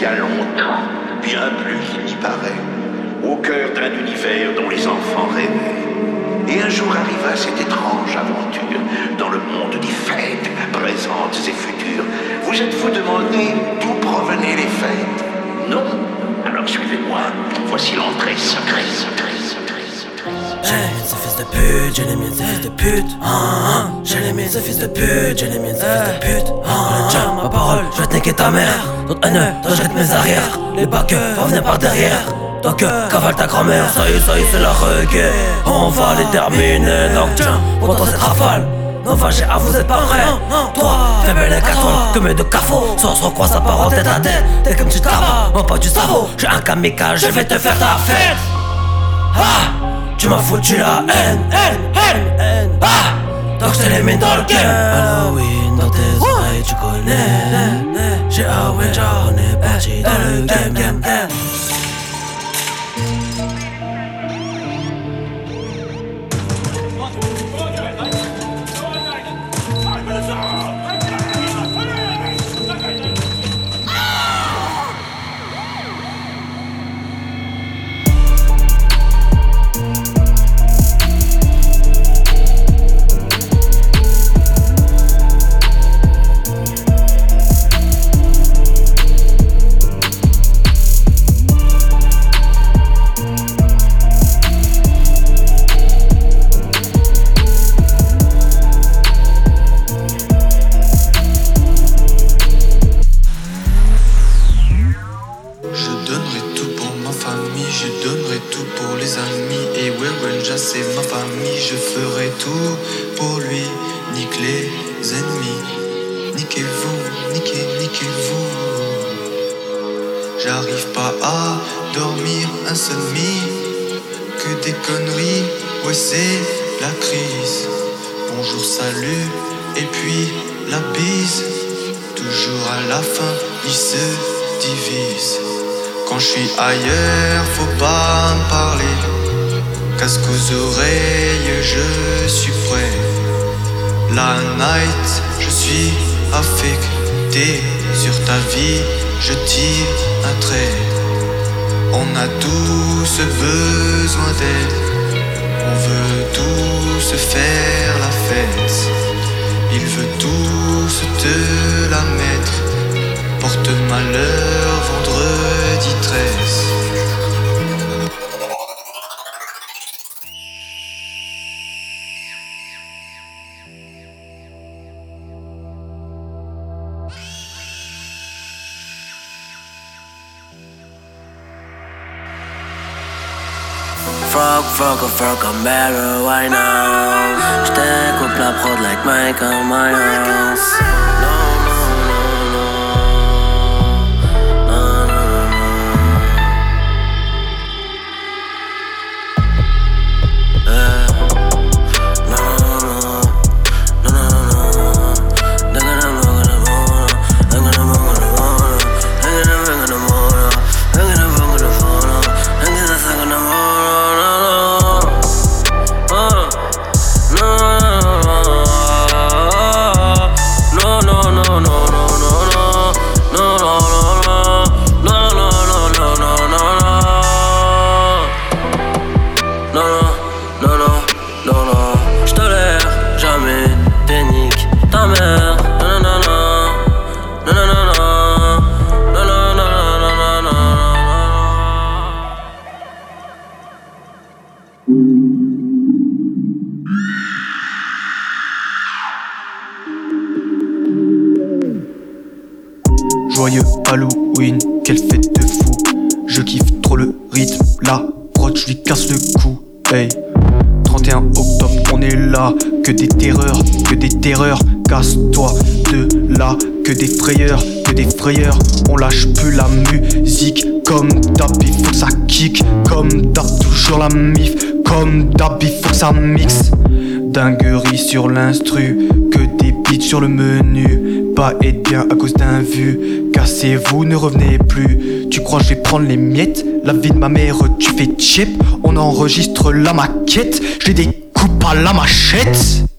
il y a longtemps, bien plus qu'il n'y paraît, au cœur d'un univers dont les enfants rêvaient. Et un jour arriva cette étrange aventure dans le monde des fêtes, présentes et futures. Vous êtes-vous demandé d'où provenaient les fêtes? Non? Alors suivez-moi, voici l'entrée secrète. J'ai les miens, ces fils de pute, j'ai les miens, ces fils de pute. J'ai les miens, ces fils de pute, j'ai les miens, ces fils de pute. Tiens, ma parole, je vais te niquer ta mère. D'autres haineux, toi jette mes arrières. Les bacs vont venir par derrière. Donc cavale ta grand-mère, ça y est, c'est la requête. On va les terminer, donc tiens, pourtant cette rafale. Non, j'ai à vous êtes pas prêts. Toi, fais belle hécatombe, que mes deux cafots. Sans se recroise sa parole tête à tête. T'es comme tu tabac, mon pote du sabot. J'ai un kamikaze, je vais te faire ta fête. Tu m'as foutu la haine. Donc je te les mets dans le game. Halloween dans tes oreilles, tu connais. J'ai Halloween, on est parti dans le game. C'est ma famille, je ferai tout pour lui. Nique les ennemis, niquez-vous, niquez-vous. J'arrive pas à dormir un seul mi. Que des conneries, ouais c'est la crise. Bonjour, salut, et puis la bise. Toujours à la fin, ils se divisent. Quand je suis ailleurs, faut pas me parler. Casque aux oreilles, je suis prêt. La night, je suis affecté. Sur ta vie, je tire un trait. On a tous besoin d'aide. On veut tous faire la fête. Il veut tous te la mettre. Porte malheur, vendredi 13. Fuck, I'm better right now. J't'écoute la prod like Michael Myers. Joyeux Halloween, quelle fête de fou. Je kiffe trop le rythme, la prod, je lui casse le cou. Hey, 31 octobre, on est là. Que des terreurs, casse-toi de là. Que des frayeurs, on lâche plus la musique. Comme d'hab, il faut que ça kick. Comme d'hab, toujours la mif. Comme d'hab, il faut que ça mixe. Dinguerie sur l'instru, que des beats sur le menu. Pas être bien à cause d'un vu. Cassez-vous, ne revenez plus. Tu crois que je vais prendre les miettes? La vie de ma mère, tu fais chip. On enregistre la maquette. J'ai des coupes à la machette.